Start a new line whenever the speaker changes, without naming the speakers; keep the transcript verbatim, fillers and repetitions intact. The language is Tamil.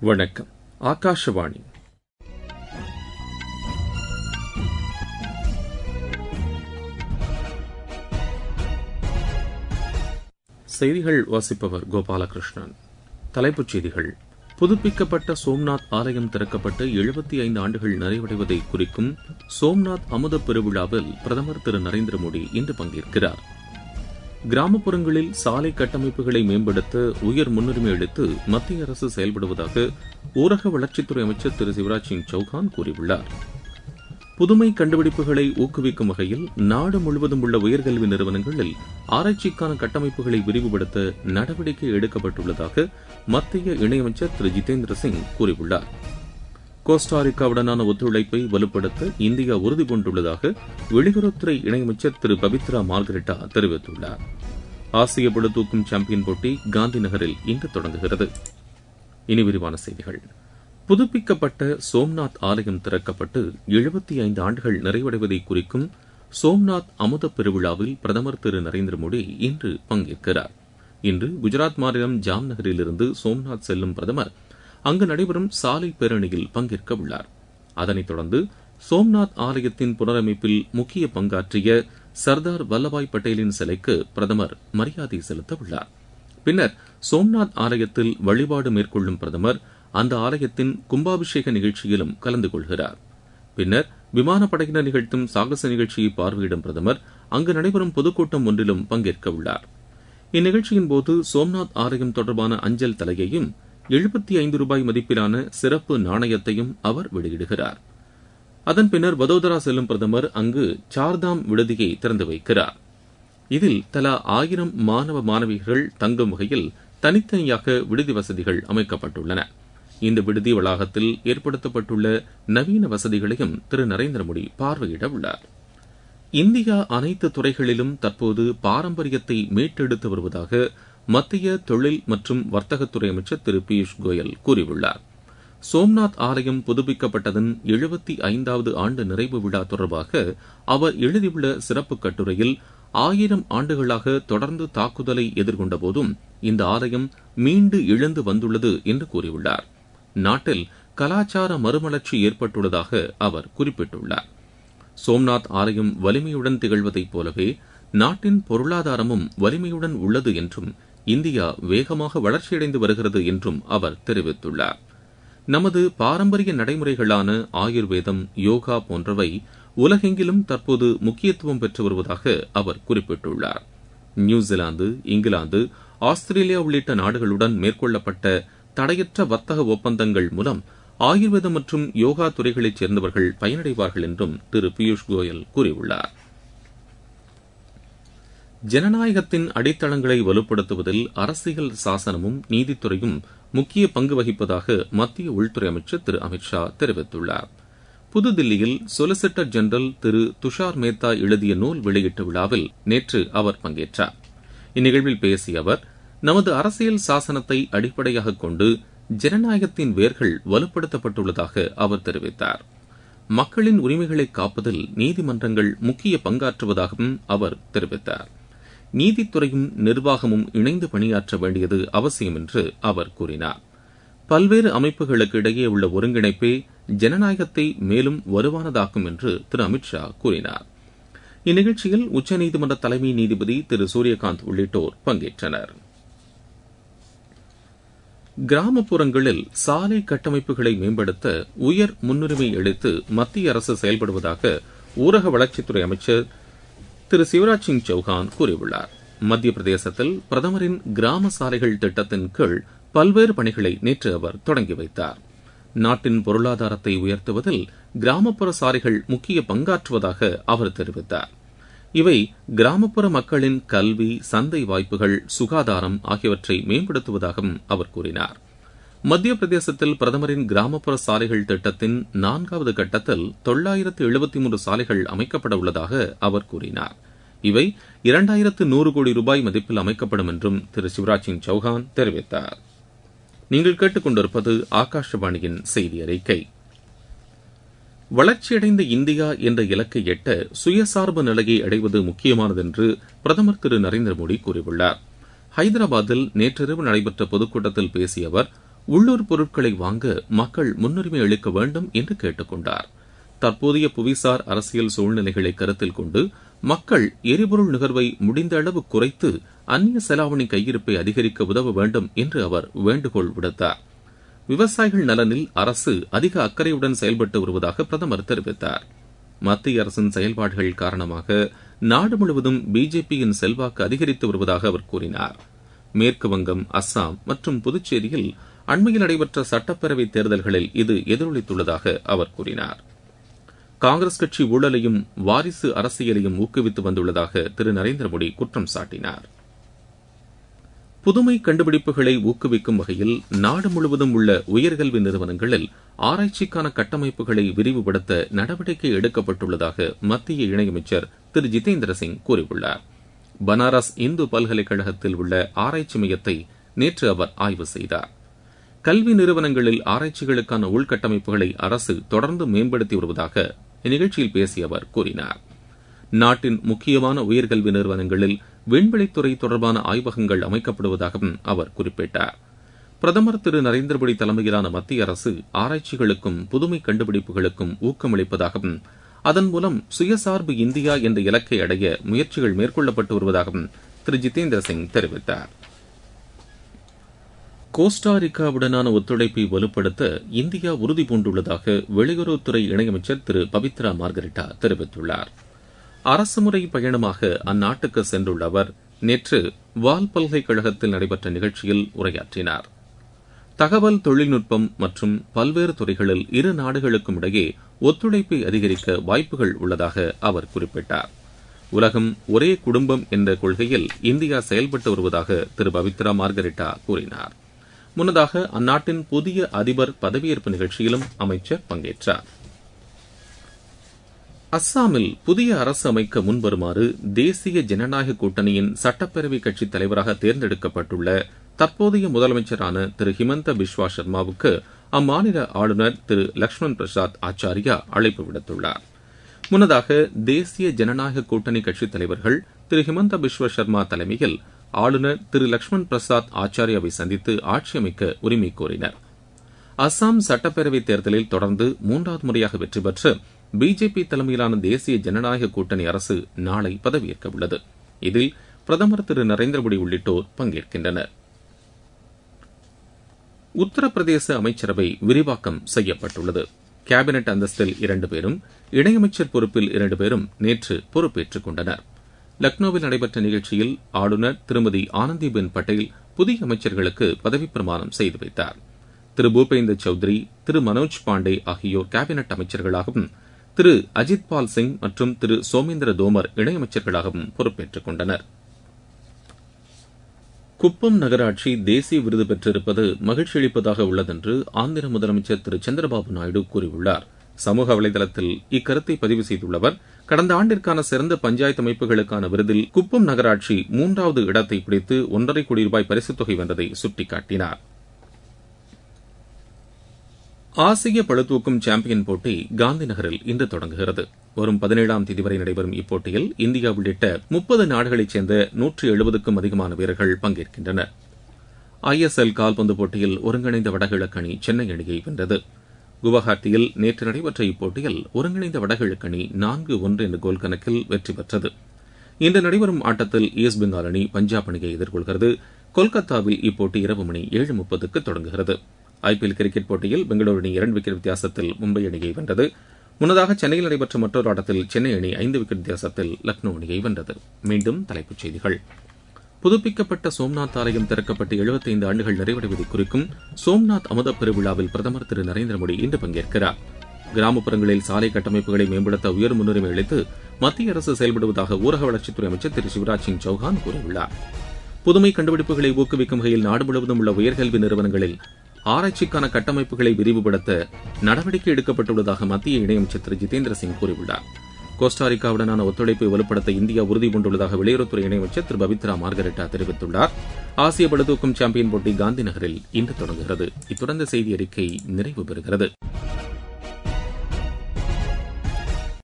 வணக்கம். ஆகாஷவாணி. செய்திகள் வாசிப்பவர் கோபாலகிருஷ்ணன். தலைப்புச் செய்திகள். புதுப்பிக்கப்பட்ட சோம்நாத் ஆலயம் திறக்கப்பட்டு எழுபத்தி ஐந்து ஆண்டுகள் நிறைவடைவதை குறிக்கும் சோம்நாத் அமுத பெருவிழாவில் பிரதமர் திரு நரேந்திர மோடி இன்று பங்கேற்கிறார். கிராமப்புறங்களில் சாலை கட்டமைப்புகளை மேம்படுத்த உயர் முன்னுரிமை அளித்து மத்திய அரசு செயல்படுவதாக ஊரக வளர்ச்சித்துறை அமைச்சர் திரு சிவராஜ் சிங் சௌஹான் கூறியுள்ளார். புதுமை கண்டுபிடிப்புகளை ஊக்குவிக்கும் வகையில் நாடு முழுவதும் உள்ள உயர்கல்வி நிறுவனங்களில் ஆராய்ச்சிக்கான கட்டமைப்புகளை விரிவுபடுத்த நடவடிக்கை எடுக்கப்பட்டுள்ளதாக மத்திய இணையமைச்சர் திரு ஜிதேந்திர சிங் கூறியுள்ளார். கோஸ்டாரிக்காவுடனான ஒத்துழைப்பை வலுப்படுத்த இந்தியா உறுதி பூண்டுள்ளதாக வெளியுறவுத்துறை இணையமைச்சர் திரு பபித்ரா மார்கரெட்டா தெரிவித்துள்ளார். ஆசிய பளுதூக்கும் சாம்பியன் போட்டி காந்தி நகரில் இன்று தொடங்குகிறது. இனி விரிவான செய்திகள். புதுப்பிக்கப்பட்ட சோம்நாத் ஆலயம் திறக்கப்பட்டு எழுபத்தி ஐந்து ஆண்டுகள் நிறைவடைவதை குறிக்கும் சோம்நாத் அமுத பெருவிழாவில் பிரதமர் திரு நரேந்திர மோடி இன்று பங்கேற்கிறார். இன்று குஜராத் மாநிலம் ஜாம் நகரிலிருந்து சோம்நாத் செல்லும் பிரதமர் அங்கு நடைபெறும் சாலை பேரணியில் பங்கேற்க உள்ளார். அதனைத் தொடர்ந்து சோம்நாத் ஆலயத்தின் புனரமைப்பில் முக்கிய பங்காற்றிய சர்தார் வல்லபாய் பட்டேலின் சிலைக்கு பிரதமர் மரியாதை செலுத்த உள்ளார். பின்னர் சோம்நாத் ஆலயத்தில் வழிபாடு மேற்கொள்ளும் பிரதமர் அந்த ஆலயத்தின் கும்பாபிஷேக நிகழ்ச்சியிலும் கலந்து கொள்கிறார். பின்னர் விமானப்படையினர் நிகழ்த்தும் சாகச நிகழ்ச்சியை பார்வையிடும் பிரதமர் அங்கு நடைபெறும் பொதுக்கூட்டம் ஒன்றிலும் பங்கேற்க உள்ளார். இந்நிகழ்ச்சியின் போது சோம்நாத் ஆலயம் தொடர்பான அஞ்சல் தலையையும் எழுபத்தி ஐந்து ரூபாய் மதிப்பிலான சிறப்பு நாணயத்தையும் அவர் வெளியிடுகிறார். அதன் பின்னர் வதோதரா செல்லும் பிரதமர் அங்கு சார்தாம் விடுதியை திறந்து வைக்கிறார். இதில் தலா ஆயிரம் மாணவ மாணவிகள் தங்கும் வகையில் தனித்தனியாக விடுதி வசதிகள் அமைக்கப்பட்டுள்ளன. இந்த விடுதி வளாகத்தில் ஏற்படுத்தப்பட்டுள்ள நவீன வசதிகளையும் திரு நரேந்திர மோடி பார்வையிட உள்ளார். இந்தியா அனைத்து துறைகளிலும் தற்போது பாரம்பரியத்தை மீட்டெடுத்து வருவதாக மத்திய தொழில் மற்றும் வர்த்தகத்துறை அமைச்சர் திரு பியூஷ் கோயல் கூறியுள்ளார். சோம்நாத் ஆலயம் புதுப்பிக்கப்பட்டதன் எழுபத்தி ஐந்தாவது ஆண்டு நிறைவு விழா தொடர்பாக அவர் எழுதியுள்ள சிறப்பு கட்டுரையில் ஆயிரம் ஆண்டுகளாக தொடர்ந்து தாக்குதலை எதிர்கொண்ட போதும் இந்த ஆலயம் மீண்டு எழுந்து வந்துள்ளது என்று கூறியுள்ளார். நாட்டில் கலாச்சார மறுமலர்ச்சி ஏற்பட்டுள்ளதாக அவர் குறிப்பிட்டுள்ளார். சோம்நாத் ஆலயம் வலிமையுடன் திகழ்வதைப் போலவே நாட்டின் பொருளாதாரமும் வலிமையுடன் உள்ளது என்றும் இந்தியா வேகமாக வளர்ச்சியடைந்து வருகிறது என்றும் அவர் தெரிவித்துள்ளார். நமது பாரம்பரிய நடைமுறைகளான ஆயுர்வேதம், யோகா போன்றவை உலகெங்கிலும் தற்போது முக்கியத்துவம் பெற்று வருவதாக அவர் குறிப்பிட்டுள்ளார். நியூசிலாந்து, இங்கிலாந்து, ஆஸ்திரேலியா உள்ளிட்ட நாடுகளுடன் மேற்கொள்ளப்பட்ட தடையற்ற வர்த்தக ஒப்பந்தங்கள் மூலம் ஆயுர்வேதம் மற்றும் யோகா துறைகளைச் சேர்ந்தவர்கள் பயனடைவார்கள் என்றும் திரு பியூஷ் கோயல் கூறியுள்ளார். ஜனநாயகத்தின் அடித்தளங்களை வலுப்படுத்துவதில் அரசியல் சாசனமும் நீதித்துறையும் முக்கிய பங்கு வகிப்பதாக மத்திய உள்துறை அமைச்சர் திரு அமித் ஷா தெரிவித்துள்ளார். புதுதில்லியில் சொலிசிட்டர் ஜெனரல் திரு துஷார் மேத்தா எழுதிய நூல் வெளியீட்டு விழாவில் நேற்று அவர் பங்கேற்றார். இந்நிகழ்வில் பேசிய அவர், நமது அரசியல் சாசனத்தை அடிப்படையாக கொண்டு ஜனநாயகத்தின் வேர்கள் வலுப்படுத்தப்பட்டுள்ளதாக அவர் தெரிவித்தார். மக்களின் உரிமைகளை காப்பதில் நீதிமன்றங்கள் முக்கிய பங்காற்றுவதாகவும் அவர் தெரிவித்தார். நீதித்துறையும் நிர்வாகமும் இணைந்து பணியாற்ற வேண்டியது அவசியம் என்று அவர் கூறினார். பல்வேறு அமைப்புகளுக்கு இடையே உள்ள ஒருங்கிணைப்பே ஜனநாயகத்தை மேலும் வலுவானதாக்கும் என்று திரு அமித் ஷா கூறினார். இந்நிகழ்ச்சியில் உச்சநீதிமன்ற தலைமை நீதிபதி திரு சூரியகாந்த் உள்ளிட்டோர் பங்கேற்றனர். கிராமப்புறங்களில் சாலை கட்டமைப்புகளை மேம்படுத்த உயர் முன்னுரிமை அளித்து மத்திய அரசு செயல்படுவதாக ஊரக வளர்ச்சித்துறை அமைச்சர் திரு சிவராஜ் சிங் சௌஹான் கூறியுள்ளார். மத்திய பிரதேசத்தில் பிரதமரின் கிராம சாலைகள் திட்டத்தின் கீழ் பல்வேறு பணிகளை நேற்று அவர் தொடங்கி வைத்தார். நாட்டின் பொருளாதாரத்தை உயர்த்துவதில் கிராமப்புற சாலைகள் முக்கிய பங்காற்றுவதாக அவர் தெரிவித்தார். இவை கிராமப்புற மக்களின் கல்வி, சந்தை வாய்ப்புகள், சுகாதாரம் ஆகியவற்றை மேம்படுத்துவதாகவும் அவர் கூறினார். மத்திய பிரதேசத்தில் பிரதமரின் கிராமப்புற சாலைகள் திட்டத்தின் நான்காவது கட்டத்தில் தொள்ளாயிரத்து எழுபத்தி மூன்று சாலைகள் அமைக்கப்பட உள்ளதாக அவர் கூறினார். இவை இரண்டாயிரத்து நூறு கோடி ரூபாய் மதிப்பில் அமைக்கப்படும் என்றும் திரு சிவராஜ் சிங் சௌஹான் தெரிவித்தார். நீங்கள் கேட்டுக் கொண்டிருப்பது ஆகாஷவாணியின் செய்தி அறிக்கை. வளர்ச்சியடைந்த இந்தியா என்ற இலக்கை எட்ட சுயசார்பு நிலையை அடைவது முக்கியமானது என்று பிரதமர் திரு நரேந்திர மோடி கூறியுள்ளார். ஹைதராபாத்தில் நேற்றிரவு நடைபெற்ற பொதுக்கூட்டத்தில் பேசிய அவர், உள்ளூர் பொருட்களை வாங்க மக்கள் முன்னுரிமை அளிக்க வேண்டும் என்று கேட்டுக் கொண்டார். தற்போதைய புவிசார் அரசியல் சூழ்நிலைகளை கருத்தில் கொண்டு மக்கள் எரிபொருள் நுகர்வை முடிந்த அளவு குறைத்து அந்நிய செலாவணி கையிருப்பை அதிகரிக்க உதவ வேண்டும் என்று அவர் வேண்டுகோள் விடுத்தார். விவசாயிகள் நலனில் அரசு அதிக அக்கறையுடன் செயல்பட்டு வருவதாக பிரதமர் தெரிவித்தார். மத்திய அரசின் செயல்பாடுகள் காரணமாக நாடு முழுவதும் பிஜேபியின் செல்வாக்கு அதிகரித்து வருவதாக அவர் கூறினார். மேற்குவங்கம், அஸ்ஸாம் மற்றும் புதுச்சேரியில் அண்மையில் நடைபெற்ற சட்டப்பேரவைத் தேர்தல்களில் இது எதிரொலித்துள்ளதாக அவர் கூறினார். காங்கிரஸ் கட்சி ஊழலையும் வாரிசு அரசியலையும் ஊக்குவித்து வந்துள்ளதாக திரு நரேந்திர மோடி குற்றம் சாட்டினார். புதுமை கண்டுபிடிப்புகளை ஊக்குவிக்கும் வகையில் நாடு முழுவதும் உள்ள உயர்கல்வி நிறுவனங்களில் ஆராய்ச்சிக்கான கட்டமைப்புகளை விரிவுபடுத்த நடவடிக்கை எடுக்கப்பட்டுள்ளதாக மத்திய இணையமைச்சர் திரு ஜிதேந்திர சிங் கூறியுள்ளார். பனாரஸ் இந்து பல்கலைக்கழகத்தில் உள்ள ஆராய்ச்சி மையத்தை நேற்று அவர் ஆய்வு செய்தார். கல்வி நிறுவனங்களில் ஆராய்ச்சிகளுக்கான உள்கட்டமைப்புகளை அரசு தொடர்ந்து மேம்படுத்தி வருவதாக இந்நிகழ்ச்சியில் பேசிய அவர் கூறினார். நாட்டின் முக்கியமான உயர்கல்வி நிறுவனங்களில் விண்வெளித்துறை தொடர்பான ஆய்வகங்கள் அமைக்கப்படுவதாகவும் அவர் குறிப்பிட்டார். பிரதமர் திரு நரேந்திர மோடி தலைமையிலான மத்திய அரசு ஆராய்ச்சிகளுக்கும் புதுமை கண்டுபிடிப்புகளுக்கும் ஊக்கமளிப்பதாகவும் அதன் மூலம் சுயசார்பு இந்தியா என்ற இலக்கை அடைய முயற்சிகள் மேற்கொள்ளப்பட்டு வருவதாகவும் திரு ஜிதேந்திர சிங் தெரிவித்தார். கோஸ்டாரிக்காவுடனான ஒத்துழைப்பை வலுப்படுத்த இந்தியா உறுதிபூண்டுள்ளதாக வெளியுறவுத்துறை இணையமைச்சர் திரு பவித்ரா மார்கரெட்டா தெரிவித்துள்ளார். அரசுமுறை பயணமாக அந்நாட்டுக்கு சென்றுள்ள அவர் நேற்று வால் பல்கலைக்கழகத்தில் நடைபெற்ற நிகழ்ச்சியில் உரையாற்றினார். தகவல் தொழில்நுட்பம் மற்றும் பல்வேறு துறைகளில் இரு நாடுகளுக்கும் இடையே ஒத்துழைப்பை அதிகரிக்க வாய்ப்புகள் உள்ளதாக அவர் குறிப்பிட்டார். உலகம் ஒரே குடும்பம் என்ற கொள்கையில் இந்தியா செயல்பட்டு வருவதாக திரு பவித்ரா மார்கரெட்டா கூறினார். முன்னதாக அந்நாட்டின் புதிய அதிபர் பதவியேற்பு நிகழ்ச்சியிலும் அமைச்சர் பங்கேற்றார். அஸ்ஸாமில் புதிய அரசு அமைக்க முன்வருமாறு தேசிய ஜனநாயக கூட்டணியின் சட்டப்பேரவை கட்சித் தலைவராக தேர்ந்தெடுக்கப்பட்டுள்ள தற்போதைய முதலமைச்சரான திரு ஹிமந்த பிஸ்வா சர்மாவுக்கு அம்மாநில ஆளுநர் திரு லக்ஷ்மண் பிரசாத் ஆச்சாரியா அழைப்பு விடுத்துள்ளார். முன்னதாக தேசிய ஜனநாயக கூட்டணி கட்சித் தலைவர்கள் திரு ஹிமந்த பிஸ்வா சர்மா தலைமையில் ஆளுநர் திரு லக்ஷ்மண் பிரசாத் ஆச்சாரியாவை சந்தித்து ஆட்சி அமைக்க உரிமை கோரினர். அஸ்ஸாம் சட்டப்பேரவைத் தேர்தலில் தொடர்ந்து மூன்றாவது முறையாக வெற்றி பெற்று பிஜேபி தலைமையிலான தேசிய ஜனநாயக கூட்டணி அரசு நாளை பதவியேற்க உள்ளது. இதில் பிரதமர் திரு நரேந்திர மோடி உள்ளிட்டோர் பங்கேற்கின்றனர். உத்தரப்பிரதேச அமைச்சரவை விரிவாக்கம் செய்யப்பட்டுள்ளது. கேபினெட் அந்தஸ்தில் இரண்டு பேரும் இணையமைச்சர் பொறுப்பில் இரண்டு பேரும் நேற்று பொறுப்பேற்றுக் கொண்டனர். லக்னோவில் நடைபெற்ற நிகழ்ச்சியில் ஆளுநர் திருமதி ஆனந்திபென் பட்டேல் புதிய அமைச்சர்களுக்கு பதவிப் பிரமாணம் செய்து வைத்தார். திரு பூபேந்தர் சௌத்ரி, திரு மனோஜ் பாண்டே ஆகியோர் கேபினெட் அமைச்சர்களாகவும் திரு அஜித் பால் சிங் மற்றும் திரு சோமேந்திர தோமர் இணையமைச்சர்களாகவும் பொறுப்பேற்றுக் கொண்டனர். குப்பம் நகராட்சி தேசிய விருது பெற்றிருப்பது மகிழ்ச்சி அளிப்பதாக உள்ளதென்று ஆந்திர முதலமைச்சர் திரு சந்திரபாபு நாயுடு கூறியுள்ளார். சமூக வலைதளத்தில் இக்கருத்தை பதிவு செய்துள்ள அவர், கடந்த ஆண்டிற்கான சிறந்த பஞ்சாயத்து அமைப்புகளுக்கான விருதில் குப்பம் நகராட்சி மூன்றாவது இடத்தை பிடித்து ஒன்றரை கோடி ரூபாய் பரிசுத் தொகை வென்றதை சுட்டிக்காட்டினார். ஆசிய பளுதூக்கும் சாம்பியன் போட்டி காந்தி நகரில் இன்று தொடங்குகிறது. வரும் பதினேழாம் தேதி வரை நடைபெறும் இப்போட்டியில் இந்தியா உள்ளிட்ட முப்பது நாடுகளைச் சேர்ந்த நூற்றி எழுபதுக்கும் அதிகமான வீரர்கள் பங்கேற்கின்றனர். ஐ எஸ் எல் கால்பந்து போட்டியில் ஒருங்கிணைந்த வடகிழக்கு அணி சென்னை அணியை வென்றது. குவஹாத்தியில் நேற்று நடைபெற்ற இப்போட்டியில் ஒருங்கிணைந்த வடகிழக்கு அணி நான்கு ஒன்று என்ற கோல் கணக்கில் வெற்றி பெற்றது. இன்று நடைபெறும் ஆட்டத்தில் ஈஸ்ட் பெங்கால் அணி பஞ்சாப் அணியை எதிர்கொள்கிறது. கொல்கத்தாவில் இப்போட்டி இரவு மணி ஏழு முப்பதுக்கு தொடங்குகிறது. ஐ பி எல் கிரிக்கெட் போட்டியில் பெங்களூரு அணி இரண்டு விக்கெட் வித்தியாசத்தில் மும்பை அணியை வென்றது. முன்னதாக சென்னையில் நடைபெற்ற மற்றொரு ஆட்டத்தில் சென்னை அணி ஐந்து விக்கெட் வித்தியாசத்தில் லக்னோ அணியை வென்றது. மீண்டும் தலைப்புச் செய்திகள். புதுப்பிக்கப்பட்ட சோம்நாத் ஆலயம் திறக்கப்பட்டு எழுபத்தைந்து ஆண்டுகள் நிறைவடைவதை குறிக்கும் சோம்நாத் அமுத பெருவிழாவில் பிரதமர் திரு நரேந்திர மோடி இன்று பங்கேற்கிறார். கிராமப்புறங்களில் சாலை கட்டமைப்புகளை மேம்படுத்த உயர் முன்னுரிமை அளித்து மத்திய அரசு செயல்படுவதாக ஊரக வளர்ச்சித்துறை அமைச்சர் திரு சிவராஜ் சிங் சௌஹான் கூறியுள்ளார். புதுமை கண்டுபிடிப்புகளை ஊக்குவிக்கும் வகையில் நாடு முழுவதும் உள்ள உயர்கல்வி நிறுவனங்களில் ஆராய்ச்சிக்கான கட்டமைப்புகளை விரிவுபடுத்த நடவடிக்கை எடுக்கப்பட்டுள்ளதாக மத்திய இணையமைச்சர் திரு ஜிதேந்திர சிங் கூறியுள்ளார். கோஸ்டாரிக்காவுடனான ஒத்துழைப்பை வலுப்படுத்த இந்தியா உறுதிபூண்டுள்ளதாக வெளியுறவுத்துறை இணையமைச்சர் திரு பவித்ரா மார்கரெட்டா தெரிவித்துள்ளார். ஆசிய பளுதூக்கும் சாம்பியன் போட்டி காந்தி நகரில் இன்று தொடங்குகிறது. இத்துடன் செய்தி அறிக்கை நிறைவு பெறுகிறது.